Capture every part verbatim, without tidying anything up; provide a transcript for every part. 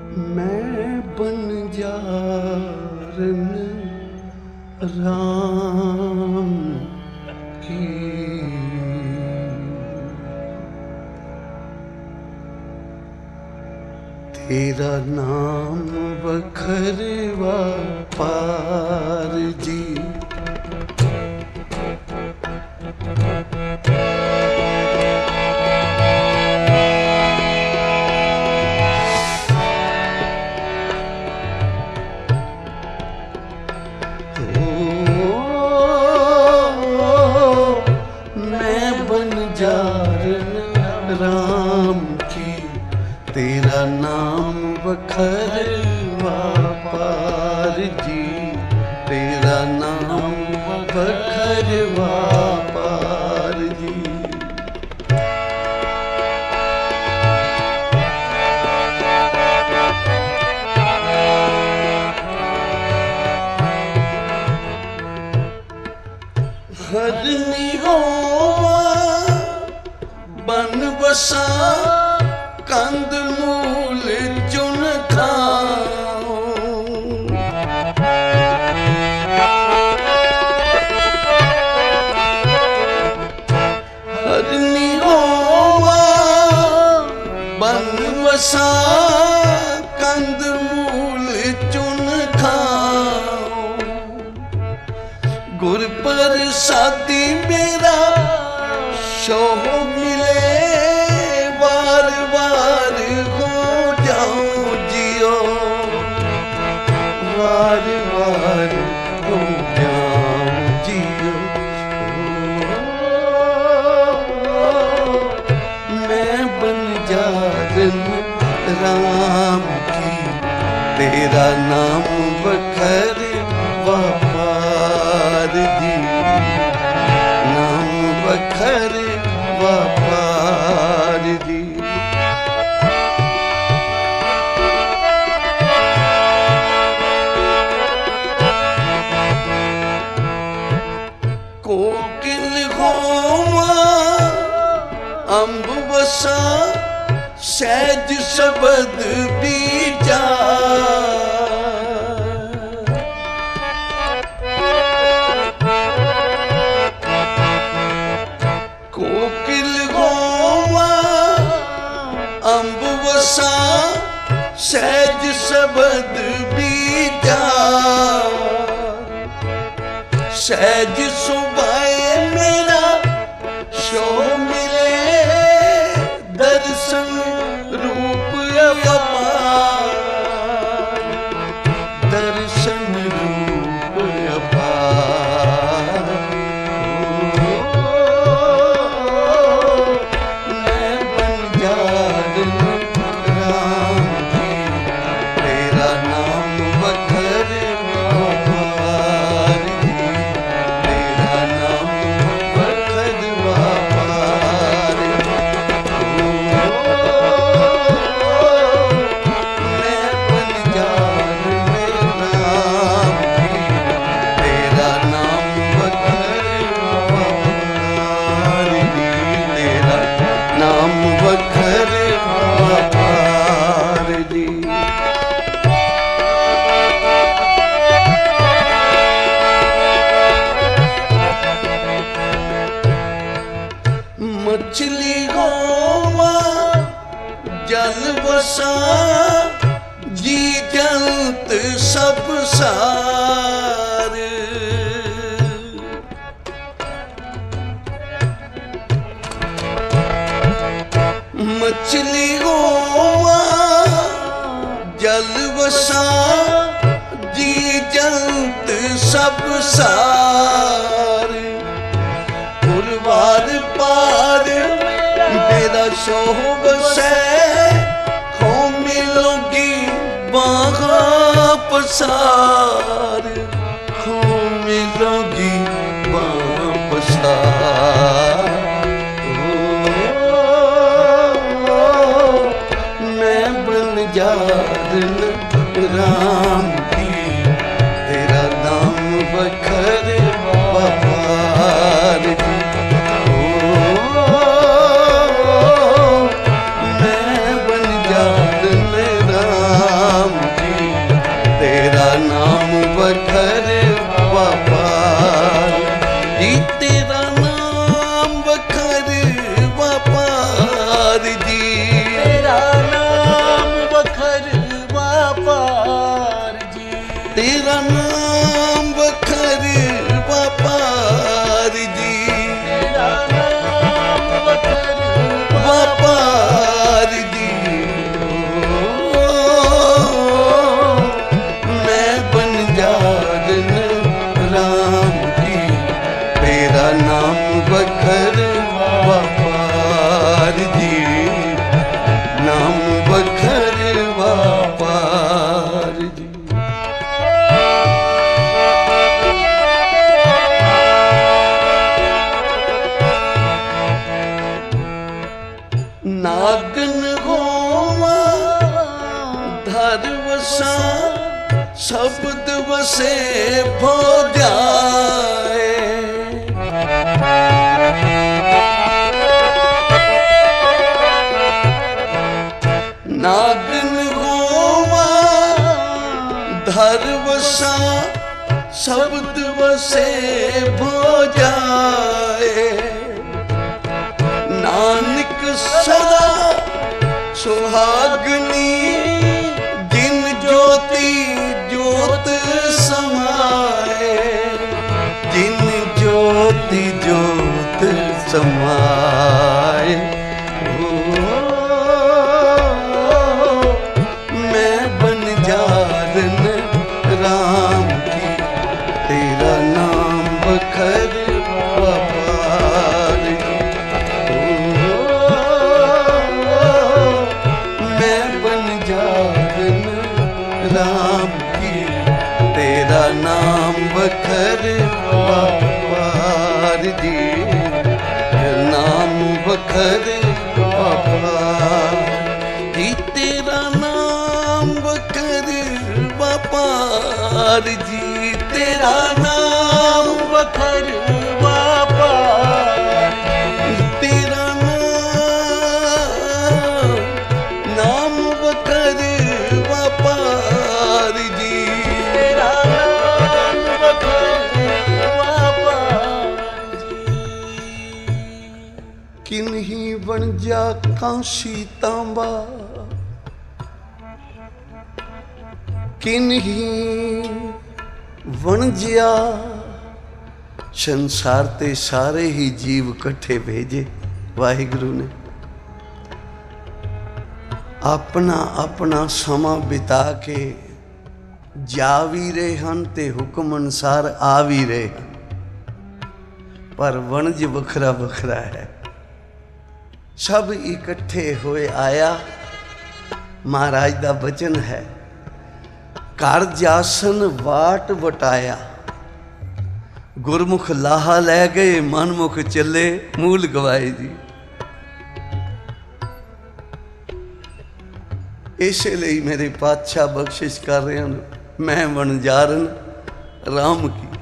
मैं बंजारन राम की, तेरा नाम बखरवा पार जी। राम की, तेरा नाम बखरवा पार जी, तेरा नाम बखरवा पार जी। हरनी हो बन बसा कंद मूल चुन खाओ, हरनी होवा बन बसा कंद मूल चुन खाओ, गुर प्रसादी मेरा शोभ मिले, बार बार हो जाऊं जियो, बार बार हो जाऊं जियो। मैं बंजारन राम की, तेरा नाम बखरवा पार जी, नाम बखरवा पार जी। कोकिल होवा अम्ब बसा सहज शब्द बीजा, कोकिल होवा अम्ब बसा सहज शब्द बीजा, सहज सुभाए मेरा शो मिले, दर्शन रूप अपार, दर्शन रूप अपार। मैं बंजारन राम की, तेरा नाम बखरवा पार जी, तेरा नाम बखरवा पार। मैं बंजारन राम की, तेरा नाम बखरवा पार जी, तेरा नाम बखरवा पार जी। मछली होवा जल बसा जी जंत सब सार, मछली होवा जल बसा जी जंत सब सार, पुरवार पार तेरा शोभ से खो मिलोगी बागा पसार, खो मिलोगी बागा पसार। मैं बंजारन राम की, तेरा नाम बखरवा पार जी। मैं बंजारन राम नागन होवा धर वसा शब्द वसे भो जाए। नागन होवा धर वसा शब्द वसे भो जाए। नानक सदा सुहागनी जिन ज्योति ज्योत समाए। जिन ज्योति ज्योत समाए। ओ मैं बनजारन राम की तेरा नाम बखर अपार। मैं बनजारन राम की तेरा नाम बखर अपार जी। नाम बखर अपार जी। तेरा नाम बखर अपार जी। तेरा नाम बखर अपार। तेरा नाम नाम बखर अपार जी। तेरा नाम बखर अपार जी। किन्हीं बनजा कांसी तांबा। किन्हीं वणजिया। संसार ते सारे ही जीव कट्ठे भेजे वाहिगुरु ने। अपना अपना समा बिता के जा भी रहे हैं ते हुक्म अनुसार आ भी रहे हैं, पर वणज वखरा वखरा है। सब इकट्ठे होए आया। महाराज दा बचन है, घर जासन वाट वटाया। गुरमुख लाहा लै गए, मनमुख चले मूल गवाए जी। इसलिए मेरे पातशाह बख्शिश कर रहे हैं, मैं वणजारन राम की।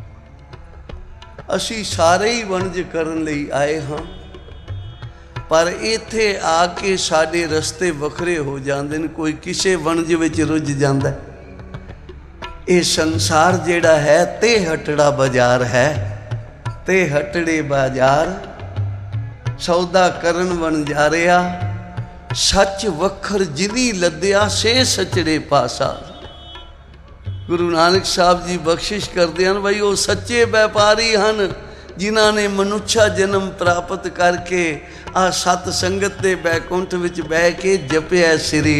असी सारे ही वणज करन लई आए हाँ, पर इत्थे आके साडे रस्ते वखरे हो जाते हैं। कोई किसे वणज विच रुझ जाता है। ये संसार जेड़ा है ते हटड़ा बाजार है। ते हटड़े बाजार सौदा करन वणजारिया। सच वखर जिनी लद्या से सचड़े पासा। गुरु नानक साहब जी बख्शिश करते हैं भाई, वो सच्चे व्यापारी हैं जिन्हों ने मनुष्य जन्म प्राप्त करके आ सत संगत के बैकुंठ विच बह के जपिया श्री।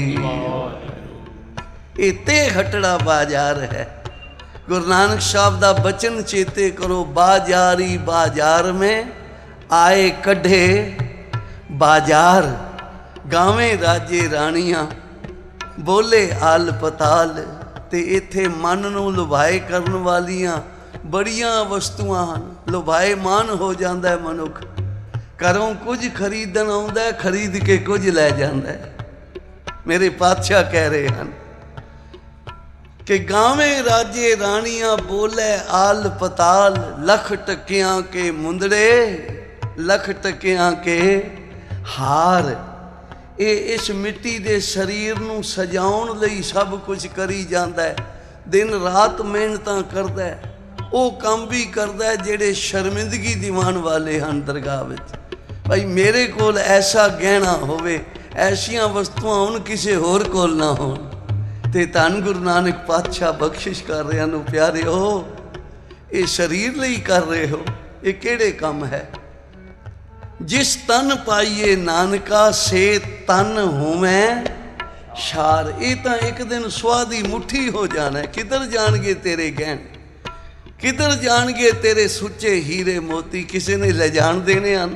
इते हटड़ा बाजार है। गुरु नानक साहब दा बचन चेते करो, बाजारी बाजार में आए कढ़े बाजार। गावे राजे रानियां बोले आल पताल। ते इत्थे मन नूं लुभाए करन वालियां बड़ियां वस्तुआं हन। लुभाए मान हो जाता है मनुख। घरों कुछ खरीदन आउंदा है, खरीद के कुछ लै जांदा है। मेरे पातशाह कह रहे हैं कि गावे राजे रानियां बोले आल पताल। लख टकियां के मुंदड़े लख टकियां के हार। ये इस मिट्टी दे शरीर नूं सजाउण लई सब कुछ करी जांदा है। दिन रात मेहनतां करदा है। वो काम भी करदा है जेड़े शर्मिंदगी दिवान वाले हैं दरगाह विच। भाई मेरे कोल ऐसा गहना होवे, ऐसियां वस्तुआं हुण किसे होर कोल ना होण। ते धन गुरु नानक पातशाह बख्शिश कर रहे हैं, प्यारे हो ये शरीर लई कर रहे हो, ये केड़े काम है। जिस तन पाइए नानका से तन होवें शार। ये तो एक दिन स्वाद ही मुट्ठी हो जाना है। किधर जाणगे तेरे गहने, किधर जाणगे तेरे सुच्चे हीरे मोती। किसी ने ले जान देने हैं।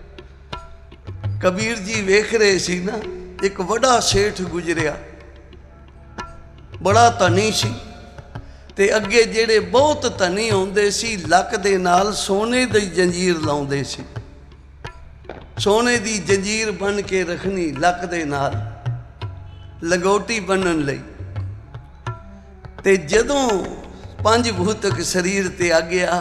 कबीर जी वेख रहे सी ना, एक वड़ा सेठ गुजरिया, बड़ा धनी सी। ते अगे जेड़े बहुत धनी आउंदे सी, लक दे नाल सोने दी जंजीर लाउंदे सी। सोने दी जंजीर बन के रखनी लक दे नाल लंगोटी बनन लई। ते जदों पंज भूतक शरीर ते आ गया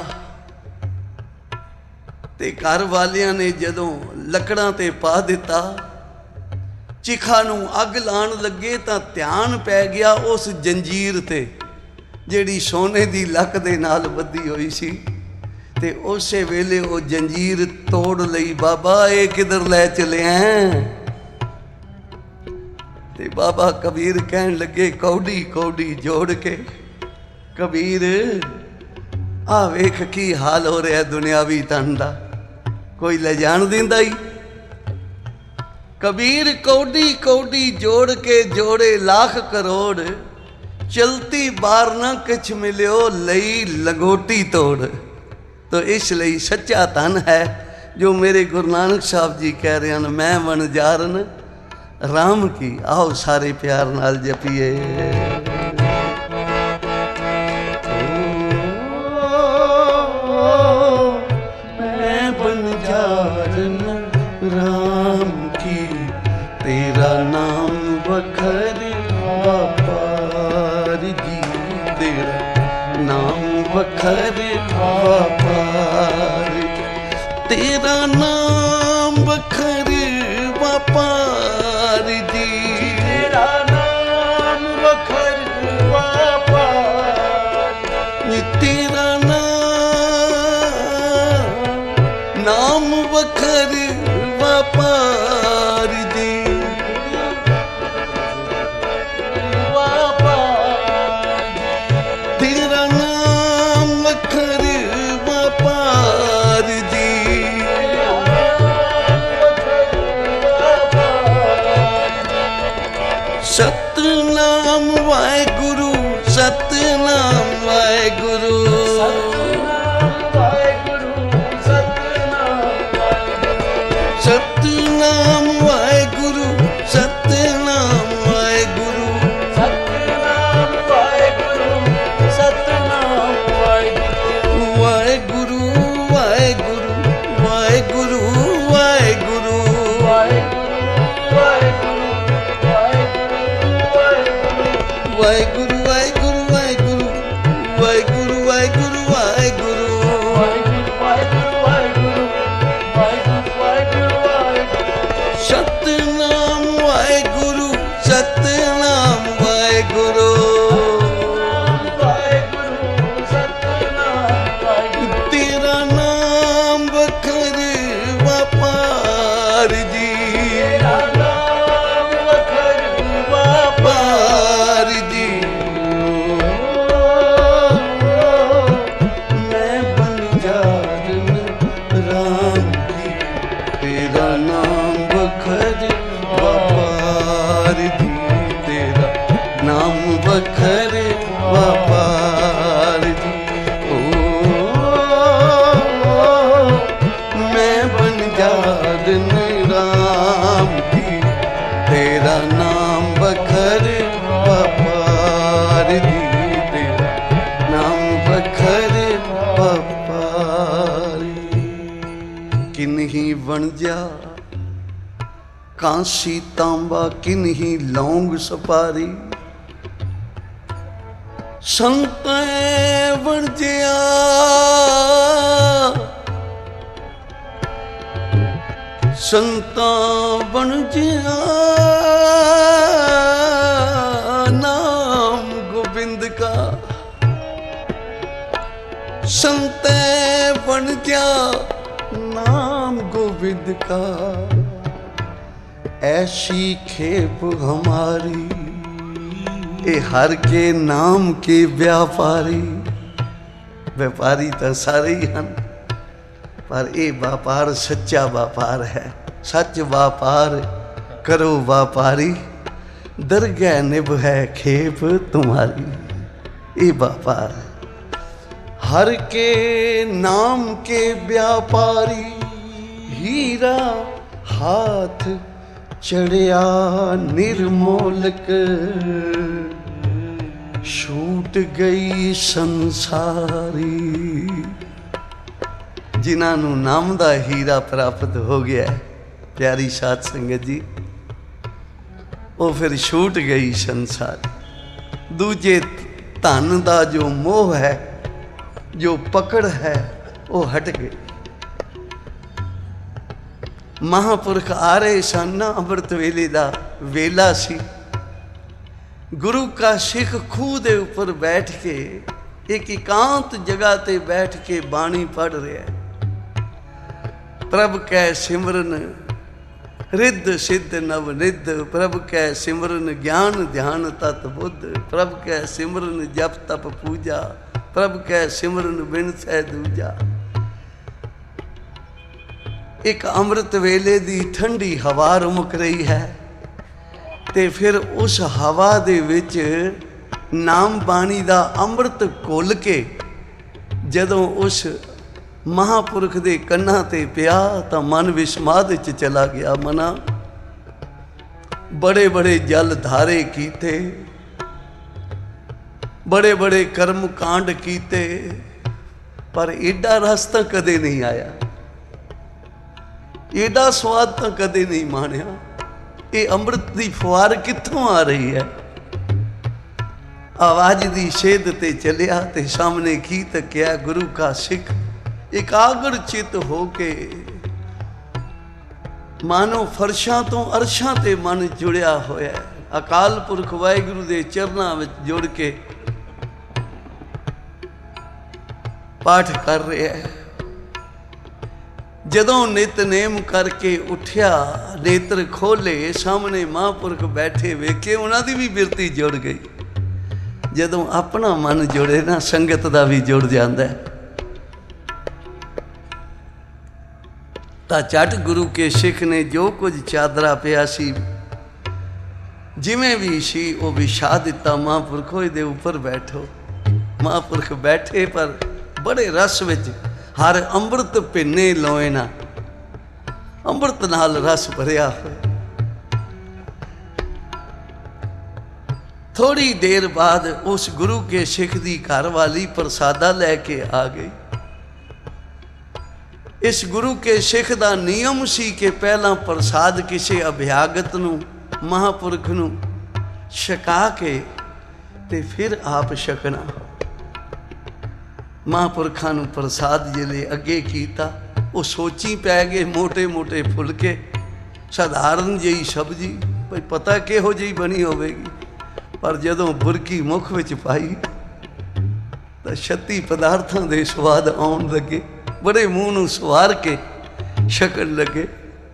ते घर वालियां ने जदों लकड़ां ते पा दिता, चिखा नूं अग लाण लगे तां ध्यान पै गया उस जंजीर ते जिहड़ी सोने दी लक दे नाल बधी होई सी। ते उस वेले वो जंजीर तोड़ लई। बाबा ये किधर लै चले हैं? ते बाबा कबीर कहन लगे कौड़ी कौड़ी जोड़ के, कबीर आ वेख की हाल हो रहा दुनियावी तन दा, कोई ले जान दिंदा ही। कबीर कौड़ी कौड़ी जोड़ के जोड़े लाख करोड़, चलती बार न किछ मिलियो लई लंगोटी तोड़। तो इसलिए सच्चा धन है जो मेरे गुरु नानक साहब जी कह रहे हैं, मैं वनजारन राम की। आओ सारे प्यार नाल जपीए। मैं वनजारन राम की, तेरा नाम बखर व्यापार जी, तेरा नाम बखर व्यापार, तेरा नाम बखर व्यापार जी, तेरा नाम बखर व्यापार, तेरा नाम नाम बखर व्यापार जी, तेरा नाम बखर व्यापार जी। सतनाम वाहेगुरु, सतनाम वाहेगुरु, सतनाम वाहेगुरु, सतनाम वाहेगुरु, सतनाम वाहेगुरु, सतनाम वाहेगुरु, वाहेगुरु वाहेगुरु वाहेगुरु वाहेगुरु वाहेगुरु वाहेगुरु वाहेगुरु वाहेगुरु वाहेगुरु वाहेगुरु सतनाम वाहेगुरु, सतनाम वाहेगुरु, तेरा नाम बखर व्यापार जी, व्यापार जी। मैं वनजारन राम की, तेरा नाम बखर व्यापार जी, तेरा नाम बखर व्यापार जी। ओ मैं वनजारन राम की, तेरा नाम बखर व्यापार जी, तेरा नाम बखर व्यापार। किन्ही वणजा कांसी तांबा, किन्ही लौंग सपारी, संत वणजिया संता वणजिया नाम गोविंद का, संत वणजिया नाम गोविंद का, ऐसी खेप हमारी ए हर के नाम के व्यापारी। व्यापारी तो सारे ही हैं, पर ये व्यापार सच्चा व्यापार है। सच व्यापार करो व्यापारी, दरगाह निभ है खेप तुम्हारी। ये व्यापार हर के नाम के व्यापारी, हीरा हाथ चढ़िया निर्मोलक, छूट गई संसारी। जिन्हों नाम दा हीरा प्राप्त हो गया, प्यारी साध संगत जी, वो फिर छूट गई संसार। दूजे धन का जो मोह है, जो पकड़ है, वो हट गई। महापुरख आ रहे सन, अमृत वेले का वेला सी। गुरु का सिख खूह के उपर बैठ के एक एकांत जगह ते बैठ के बाणी पढ़ रहा है। प्रभ कै सिमरन रिद्ध सिद्ध नव निध, प्रभ कै सिमरन ज्ञान ध्यान तत बुद्ध, प्रभ कै सिमरन जप तप पूजा, प्रभ कै सिमरन बिन सै दूजा। एक अमृत वेले दी ठंडी हवा रुमक रही है, ते फिर उस हवा दे विच नाम बाणी दा अमृत घुल के जदों उस महापुरख दे कन्ना ते पिया तो मन विस्माद च चला गया। मना बड़े बड़े जल धारे कीते, बड़े बड़े कर्म कांड कीते, पर एडा रस तो कदे नहीं आया, एडा स्वाद तो कदे नहीं मानिया। ये अमृत की फुहार कित्थों आ रही है? आवाज दी सेध ते चलिया ते सामने की तकिया गुरु का सिख एकाग्र चित होके, मानो फरशां तो अरशां ते मन जुड़िया होया है। अकाल पुरख वाहिगुरु दे चरनां विच जुड़ के पाठ कर रहा है। जदों नितनेम करके उठिया, नेत्र खोले, सामने महापुरख बैठे वेखे, उन्हां दी भी बिरती जुड़ गई। जदों अपना मन जुड़े ना, संगत दा भी जुड़ जांदा है। तां झट गुरु के सिख ने जो कुछ चादरा पिया सी, जिवें भी सी, वो विछा दिता। महापुरखो इहदे उपर बैठो। महापुरख बैठे, पर बड़े रस विच, हर अमृत भिन्ने लोए ना, अमृत नाल रस भरिया होया। थोड़ी देर बाद उस गुरु के सिख दी घर वाली प्रसादा लैके आ गई। इस गुरु के सिख दा नियम सी कि पहला प्रसाद किसी अभ्यागत नूं, महापुरख नूं छका के ते फिर आप छकना। महापुरखां नूं प्रसाद जिले अगे कीता, वो सोची पै गए मोटे मोटे फुलके, साधारण जी सब्जी, भाई पता किहो जी बनी होवेगी। पर जदों बुरकी मुख विच पाई तो छत्ती पदार्थां दे स्वाद आउण लगे। बड़े मूँह नूं सवार के छकण लगे।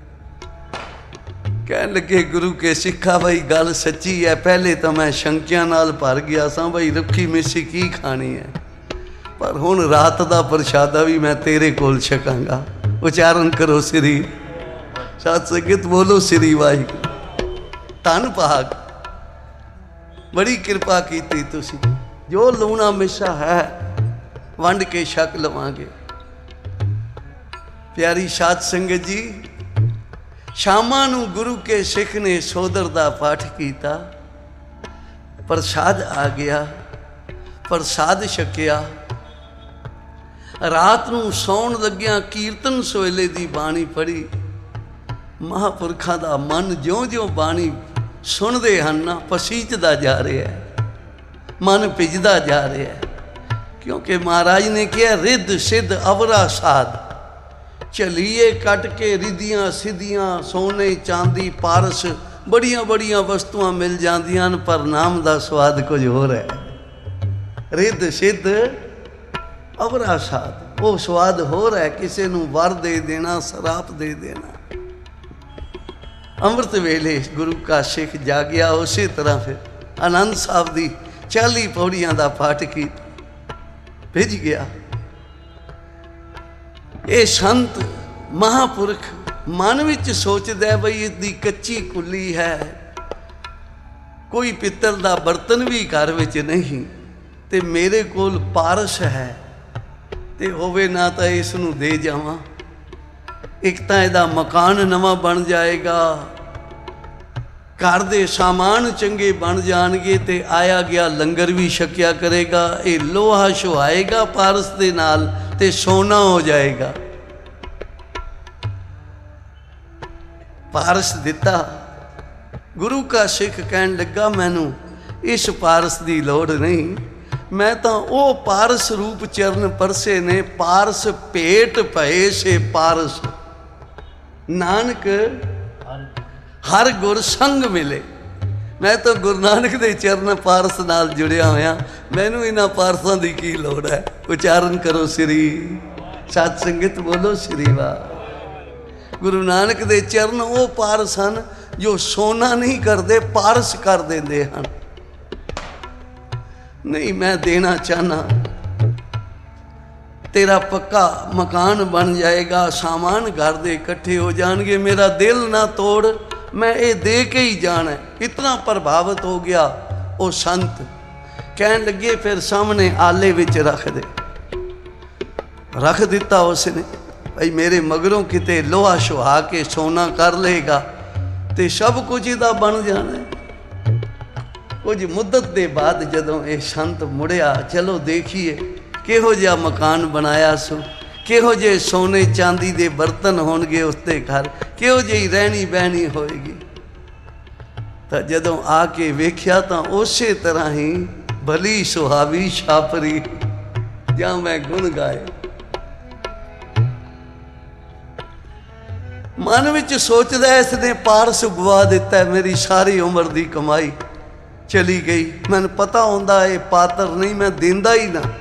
कहण लगे गुरु के सिखा, भाई गल सच्ची है, पहले तो मैं शंकिया नाल भर गया सा, भाई रुखी मिसी की खानी है, पर हुण रात दा प्रशादा भी मैं तेरे कोल छकांगा। उचारण करो श्री साध संगत, बोलो श्री वाहिगुरू। धन भाग, बड़ी कृपा की तुसी। जो लूना मिसा है वंड के छक लवांगे। प्यारी साध संगत जी, शामां नूं गुरु के सिख ने सोदर दा पाठ कीता, प्रसाद आ गया, प्रसाद छकिया। रात नूं सौण लग्या कीर्तन सोहले दी बाणी पढ़ी। महापुरखां दा मन ज्यों ज्यों बाणी सुनते हैं ना, पसीजदा जा रहा है, मन भिजदा जा रहा है। क्योंकि महाराज ने कहा रिद्ध सिद्ध अवरा साध, चलीए कट के रिधियां सिद्धियां, सोने चांदी पारस, बड़िया बड़िया वस्तुआं मिल जांदियां, पर नाम दा स्वाद कुछ होर है। रिद्ध सिद्ध अवरा साध, वो स्वाद होर है। किसी नूं वर दे देना, सराप दे देना। अमृत वेले गुरु का सिख जागया। उसी तरह फिर आनंद साहब दी चाली पौड़ियां दा पाठ की भिज गया। ये संत महापुरख मन विच सोचदा बई इसदी कच्ची कुली है, कोई पित्तल दा बर्तन भी घर विच नहीं, ते मेरे कोल पारस है, ते होवे ना तो इस नूं दे जावां। एक तो इहदा मकान नवा बन जाएगा, घर दे सामान चंगे बन जाणगे, ते आया गया लंगर भी छकिया करेगा। ये लोहा छुआएगा पारस दे नाल, ते सोना हो जाएगा। पारस दिता। गुरु का सिख कहन लगा मैनू इस पारस की लोड़ नहीं, मैं तो वो पारस रूप चरण परसे ने, पारस भेट भए से पारस, नानक हर गुर संग मिले। मैं तो गुरु नानक दे चरण पारस नाल जुड़िया होया, मैनू इन्हां पारसां दी की लोड़ है। उचारण करो श्री सत संगत, बोलो श्री वाह। गुरु नानक दे चरण वो पारस हन जो सोना नहीं करते, पारस कर देंदे हन। नहीं मैं देना चाहना, तेरा पक्का मकान बन जाएगा, सामान घर दे इकट्ठे हो जाएंगे, मेरा दिल ना तोड़, मैं ये दे के ही जाना है। इतना प्रभावित हो गया वो संत, कहन लगे फिर सामने आले विच रख दे। रख दिता उसने, भाई मेरे मगरों किते लोहा सुहा के सोना कर लेगा तो सब कुछ इहदा बन जाना है। कुछ मुद्दत के बाद जदों ये संत मुड़िया, चलो देखिए किहो जिहा मकान बनाया सो, किहो जे सोने चांदी के बर्तन होणगे उसते घर, किहो जी रहनी बहनी होएगी। तो जदों आके वेख्या तो उस तरह ही भली सुहावी छापरी जा मैं गुण गाए। मन विच सोचदा इसने पारस गवा दिता है, मेरी सारी उम्र की कमाई चली गई। मैनू पता होंदा ये पात्र नहीं, मैं देंदा ही ना।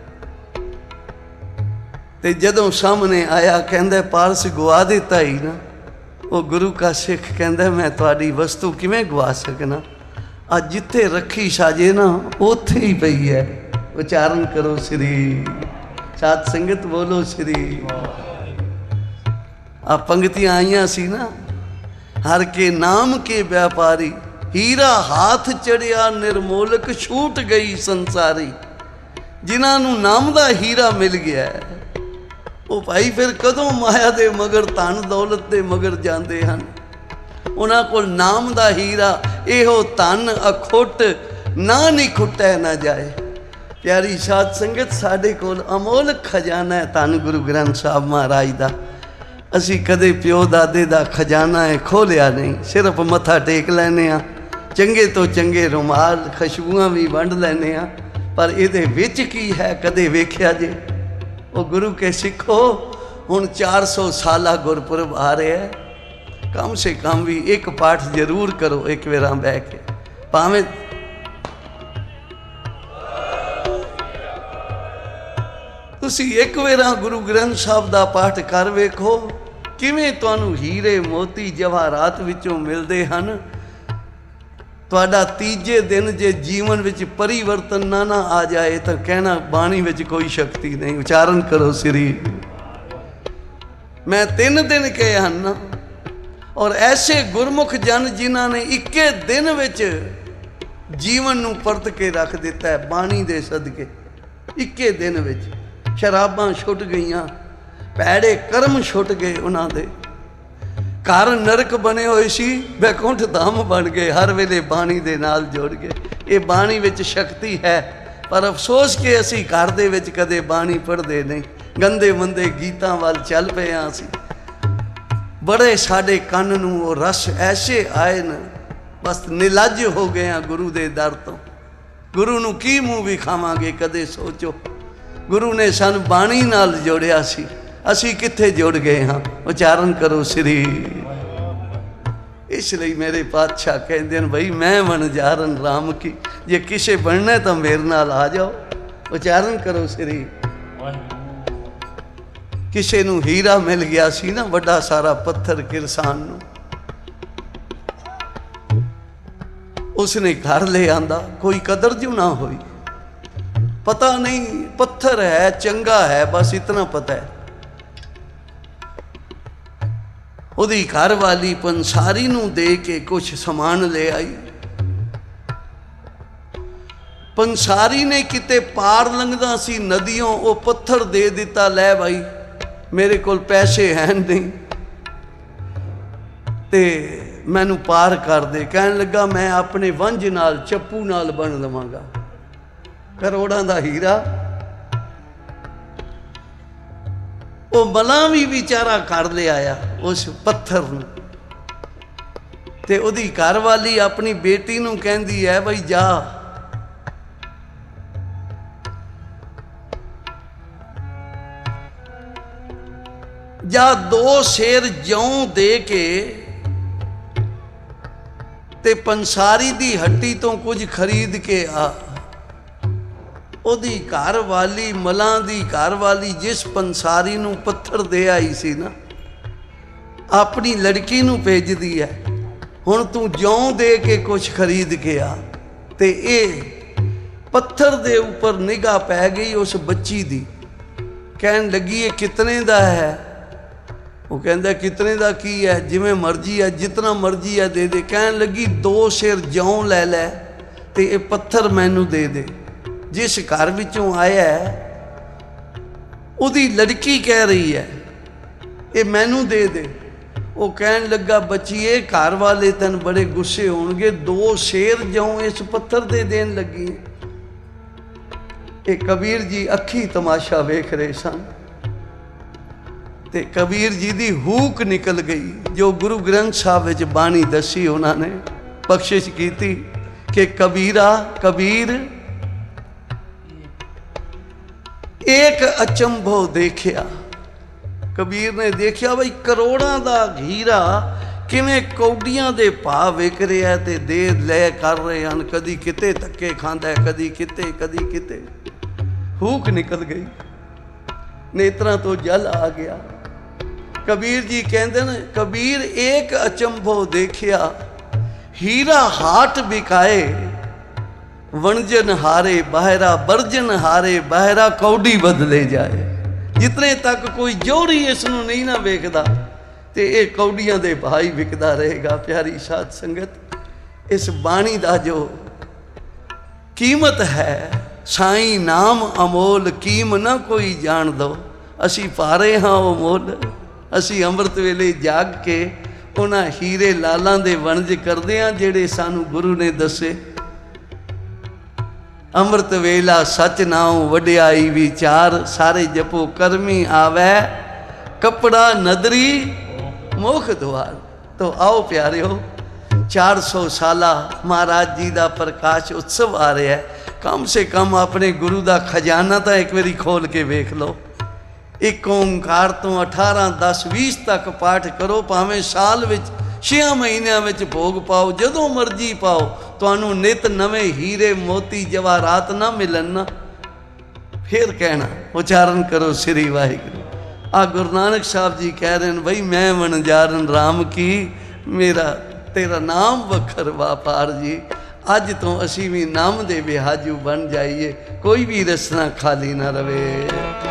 ते जदों सामने आया कहंदा पारस गवा दिता ही ना। वो गुरु का सिख कहंदा मैं तुहाडी वस्तु किवें गवा सकना, अज जिथे रखी साजे ना उत्थे ही पई है। उचारण करो श्री सत संगत, बोलो श्री। आ पंक्तियां आईयां सी ना, हर के नाम के व्यापारी, हीरा हाथ चढ़िया निर्मोलक, छूट गई संसारी। जिन्होंने नाम का हीरा मिल गया है वो भाई फिर कदों माया दे मगर धन दौलत दे मगर जाते हैं। उन्होंने को नाम का हीरा एहो धन अखुट ना नहीं खुटै ना जाए। प्यारी साध संगत, साढ़े कोल अमोलक खजाना है धन गुरु ग्रंथ साहब महाराज का। असी कदे प्यो दादे का खजाना है खोलिया नहीं, सिर्फ मत्था टेक लैने आ, चंगे तो चंगे रुमाल खुशबुआं भी वंड लैने आ, पर इहदे विच की है कदे वेख्या जे। वो गुरु के सिखो, हुण चार सौ साला गुरपुरब आ रहा है, कम से कम भी एक पाठ जरूर करो एक वेरा बह के, भावें तुसी एक वेरा गुरु ग्रंथ साहब का पाठ कर वेखो, किवें तुहानू हीरे मोती जवाहरात विचों मिलदे हन। तुहाडा तीजे दिन जे जीवन विच परिवर्तन ना ना आ जाए तो कहना बाणी विच कोई शक्ति नहीं। उचारण करो श्री। मैं तीन दिन कहे हन ना, और ऐसे गुरमुख जन जिन्हां ने इक्के दिन विच जीवन नू परत के रख दिता है बाणी दे सदके। इक्के दिन विच शराबां छुट गईयां, पैड़े कर्म छुट गए, उन्हां दे घर नरक बने हुए सी, बैकुंठ धाम बन गए, हर वेले बाणी दे नाल जोड़ गए। ये बाणी विच शक्ति है, पर अफसोस कि असी घर दे विच कदे बाणी पढ़दे नहीं, गंदे मंदे गीतां वाल चल पे हाँ। असी बड़े साडे कन नूं वो रस ऐसे आए न, बस निलज हो गए हैं गुरु दे दर तो। गुरु नूं की मूँह विखावांगे, कदे सोचो। गुरु ने सन बाणी नाल जोड़िया सी, असी कित्थे जुड़ गए हाँ। उचारण करो श्री। इसलिए मेरे पातशाह कहते हैं भाई मैं वणजारन राम की, जे किसे बनना तो मेरे नाल आ जाओ। उचारण करो श्री। किसे नू हीरा मिल गया सी ना बड़ा सारा पत्थर किरसान नू, उसने घर ले आंदा, कोई कदर जो ना हुई, पता नहीं पत्थर है चंगा है, बस इतना पता है। उदी घर वाली पंसारी नू दे के कुछ समान ले आई। पंसारी ने किते पार लंघदा सी नदियों, वो पत्थर दे दिता, लै भाई मेरे कोल पैसे हैं नहीं ते मैनू पार कर दे। कहन लगा मैं अपने वंज नाल चप्पू नाल बन लवांगा, करोड़ां दा हीरा। वो मलां भी बेचारा कर ले आया उस पत्थर नूं, ਤੇ ਉਹਦੀ ਘਰ ਵਾਲੀ ਆਪਣੀ ਬੇਟੀ ਨੂੰ ਕਹਿੰਦੀ ਹੈ ਬਈ ਜਾ ਜਾ ਦੋ ਸ਼ੇਰ ਜੌਂ ਦੇ ਕੇ ਤੇ ਪੰਸਾਰੀ ਦੀ ਹੱਟੀ ਤੋਂ ਕੁਝ ਖਰੀਦ ਕੇ ਆ। ਉਹਦੀ ਘਰ ਵਾਲੀ ਮਲਾਂ ਦੀ ਘਰ ਵਾਲੀ ਜਿਸ ਪੰਸਾਰੀ ਨੂੰ ਪੱਥਰ ਦੇ ਆਈ ਸੀ ਨਾ, ਆਪਣੀ ਲੜਕੀ ਨੂੰ ਭੇਜਦੀ ਹੈ ਹੁਣ ਤੂੰ ਜੌਂ ਦੇ ਕੇ ਕੁਛ ਖਰੀਦ ਕੇ ਆ। ਤੇ ਇਹ ਪੱਥਰ ਦੇ ਉੱਪਰ ਨਿਗਾਹ ਪੈ ਗਈ ਉਸ ਬੱਚੀ ਦੀ। ਕਹਿਣ ਲੱਗੀ ਇਹ ਕਿਤਨੇ ਦਾ ਹੈ? ਉਹ ਕਹਿੰਦਾ ਕਿਤਨੇ ਦਾ ਕੀ ਹੈ, ਜਿਵੇਂ ਮਰਜ਼ੀ ਹੈ, ਜਿਤਨਾ ਮਰਜ਼ੀ ਹੈ ਦੇ ਦੇ। ਕਹਿਣ ਲੱਗੀ ਦੋ ਸ਼ੇਰ ਜੌਂ ਲੈ ਲੈ ਤੇ ਇਹ ਪੱਥਰ ਮੈਨੂੰ ਦੇ ਦੇ। ਜਿਸ ਘਰ ਵਿੱਚੋਂ ਆਇਆ ਉਹਦੀ ਲੜਕੀ ਕਹਿ ਰਹੀ ਹੈ ਇਹ ਮੈਨੂੰ ਦੇ ਦੇ। ਉਹ ਕਹਿਣ ਲੱਗਾ ਬੱਚੀਏ ਘਰ ਵਾਲੇ ਤੈਨੂੰ ਬੜੇ ਗੁੱਸੇ ਹੋਣਗੇ, ਦੋ ਸ਼ੇਰ ਜੌਂ ਇਸ ਪੱਥਰ ਦੇ ਦੇਣ ਲੱਗੀ। ਇਹ ਕਬੀਰ ਜੀ ਅੱਖੀ ਤਮਾਸ਼ਾ ਵੇਖ ਰਹੇ ਸਨ ਤੇ ਕਬੀਰ ਜੀ ਦੀ ਹੂਕ ਨਿਕਲ ਗਈ। ਜੋ ਗੁਰੂ ਗ੍ਰੰਥ ਸਾਹਿਬ ਵਿੱਚ ਬਾਣੀ ਦੱਸੀ ਉਹਨਾਂ ਨੇ ਬਖਸ਼ਿਸ਼ ਕੀਤੀ ਕਿ ਕਬੀਰਾ ਕਬੀਰ ਇੱਕ ਅਚੰਭੋ ਦੇਖਿਆ। ਕਬੀਰ ਨੇ ਦੇਖਿਆ ਬਈ ਕਰੋੜਾਂ ਦਾ ਹੀਰਾ ਕਿਵੇਂ ਕੌਡੀਆਂ ਦੇ ਭਾਅ ਵਿਕ ਰਿਹਾ ਤੇ ਦੇ ਲੈ ਕਰ ਰਹੇ ਹਨ। ਕਦੀ ਕਿਤੇ ਧੱਕੇ ਖਾਂਦਾ, ਕਦੀ ਕਿਤੇ ਕਦੀ ਕਿਤੇ। ਹੂਕ ਨਿਕਲ ਗਈ, ਨੇਤਰਾਂ ਤੋਂ ਜਲ ਆ ਗਿਆ। ਕਬੀਰ ਜੀ ਕਹਿੰਦੇ ਨੇ ਕਬੀਰ ਇੱਕ ਅਚੰਭੋ ਦੇਖਿਆ, ਹੀਰਾ ਹਾਟ ਵਿਕਾਏ ਵਣਜਨ ਹਾਰੇ ਬਾਹਰਾ ਬਰਜਨ ਹਾਰੇ ਬਾਹਰਾ ਕੌਡੀ ਬਦਲੇ ਜਾਏ। ਜਿਤਨੇ ਤੱਕ ਕੋਈ ਜੋੜੀ ਇਸ ਨੂੰ ਨਹੀਂ ਨਾ ਵੇਖਦਾ ਤੇ ਇਹ ਕੌਡੀਆਂ ਦੇ ਭਾਈ ਵਿਕਦਾ ਰਹੇਗਾ। ਪਿਆਰੀ ਸਾਧ ਸੰਗਤ, ਇਸ ਬਾਣੀ ਦਾ ਜੋ ਕੀਮਤ ਹੈ, ਸਾਈਂ ਨਾਮ ਅਮੋਲ ਕੀਮ ਨਾ ਕੋਈ ਜਾਣ ਦੋ। ਅਸੀਂ ਪਾਰੇ ਹਾਂ ਉਹ ਮੁੱਲ। ਅਸੀਂ ਅੰਮ੍ਰਿਤ ਵੇਲੇ ਜਾਗ ਕੇ ਉਹਨਾਂ ਹੀਰੇ ਲਾਲਾਂ ਦੇ ਵਣਜ ਕਰਦੇ ਹਾਂ ਜਿਹੜੇ ਸਾਨੂੰ ਗੁਰੂ ਨੇ ਦੱਸੇ। ਅੰਮ੍ਰਿਤ ਵੇਲਾ ਸੱਚ ਨਾਉ ਵਡਿਆਈ ਵਿਚਾਰ, ਸਾਰੇ ਜਪੋ ਕਰਮੀ ਆਵੈ ਕਪੜਾ ਨਦਰੀ ਮੁਖ ਦੁਆਰ। ਤੋ ਆਓ ਪਿਆਰਿਓ, ਚਾਰ ਸੌ ਸਾਲਾ ਮਹਾਰਾਜ ਜੀ ਦਾ ਪ੍ਰਕਾਸ਼ ਉਤਸਵ ਆ ਰਿਹਾ ਹੈ। ਕਮ ਸੇ ਕਮ ਆਪਣੇ ਗੁਰੂ ਦਾ ਖਜ਼ਾਨਾ ਤਾਂ ਇੱਕ ਵਾਰੀ ਖੋਲ ਕੇ ਵੇਖ ਲਓ। ਇੱਕ ਓਂਕਾਰ ਤੋਂ ਅਠਾਰਾਂ ਦਸ ਵੀਹ ਤੱਕ ਪਾਠ ਕਰੋ, ਭਾਵੇਂ ਸਾਲ ਵਿੱਚ ਛੇ ਮਹੀਨਿਆਂ ਵਿੱਚ ਭੋਗ ਪਾਓ, ਜਦੋਂ ਮਰਜ਼ੀ ਪਾਓ। ਤੁਹਾਨੂੰ ਨਿਤ ਨਵੇਂ ਹੀਰੇ ਮੋਤੀ ਜਵਾਹਰਾਤ ਨਾ ਮਿਲਣ ਨਾ, ਫਿਰ ਕਹਿਣਾ ਉਚਾਰਨ ਕਰੋ ਸ੍ਰੀ ਵਾਹਿਗੁਰੂ। ਆ ਗੁਰੂ ਨਾਨਕ ਸਾਹਿਬ ਜੀ ਕਹਿ ਰਹੇ ਨੇ ਬਈ ਮੈਂ ਵਣਜਾਰਨ ਰਾਮ ਕੀ, ਮੇਰਾ ਤੇਰਾ ਨਾਮ ਵਖਰ ਵਾਪਾਰ ਜੀ। ਅੱਜ ਤੋਂ ਅਸੀਂ ਵੀ ਨਾਮ ਦੇ ਵਿਹਾਜੂ ਬਣ ਜਾਈਏ, ਕੋਈ ਵੀ ਰਸਨਾ ਖਾਲੀ ਨਾ ਰਵੇ।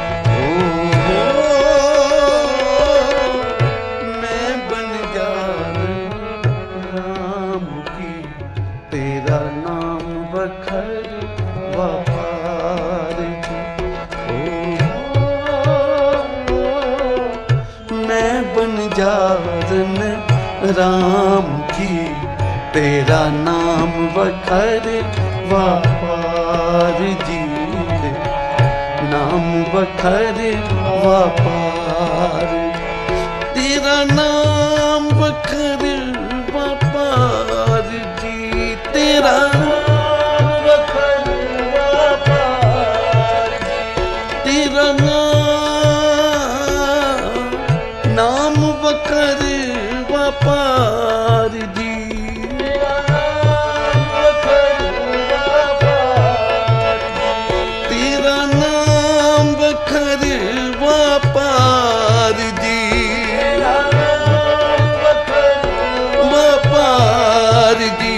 राम की तेरा नाम बखर वापार जी, नाम बखर वापार, तेरा नाम बखर वापार जी, तेरा नाम बखर वापार जी, तेरा नाम नाम बखर वापार जी, तेरा नाम बखर वापार जी, तेरा नाम बखर वापार जी, तेरा नाम बखर वापार जी।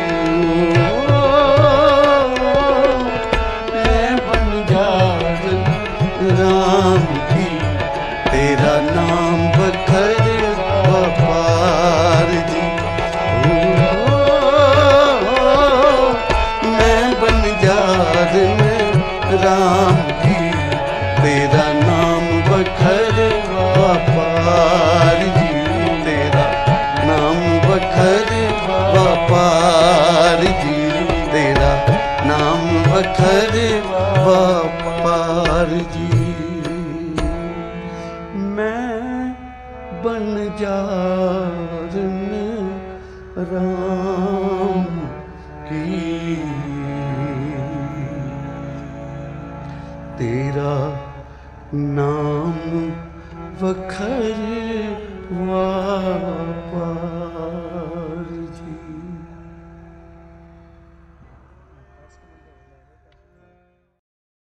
मैं बंजार राम की तेरा नाम बखर वापार जी, मैं बंजार में राम की तेरा नाम बखर वापार जी, तेरा नाम बखर वापार जी, तेरा नाम बखर वापार जी। मैं बनजारन राम की। तेरा नाम वखरवा